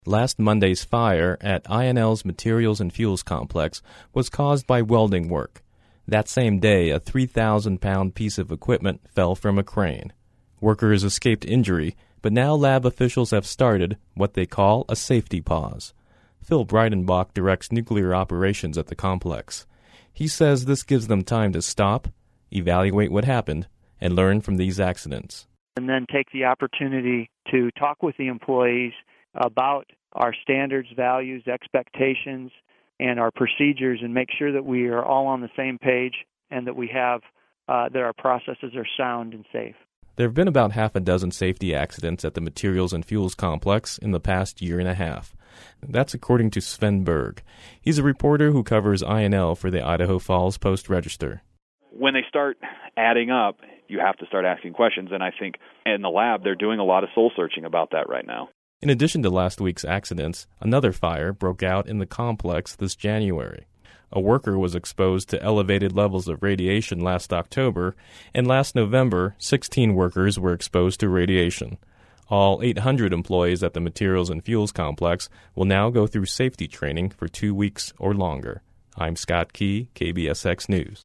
Last Monday's fire at INL's Materials and Fuels Complex was caused by welding work. That same day, a 3,000-pound piece of equipment fell from a crane. Workers escaped injury, but now lab officials have started what they call a safety pause. Phil Breidenbach directs nuclear operations at the complex. He says this gives them time to stop, evaluate what happened, and learn from these accidents. And then take the opportunity to talk with the employees about our standards, values, expectations, and our procedures, and make sure that we are all on the same page and that we have that our processes are sound and safe. There have been about half a dozen safety accidents at the Materials and Fuels Complex in the past year and a half. That's according to Sven Berg. He's a reporter who covers INL for the Idaho Falls Post-Register. When they start adding up, you have to start asking questions, and I think in the lab they're doing a lot of soul-searching about that right now. In addition to last week's accidents, another fire broke out in the complex this January. A worker was exposed to elevated levels of radiation last October, and last November, 16 workers were exposed to radiation. All 800 employees at the Materials and Fuels Complex will now go through safety training for 2 weeks or longer. I'm Scott Key, KBSX News.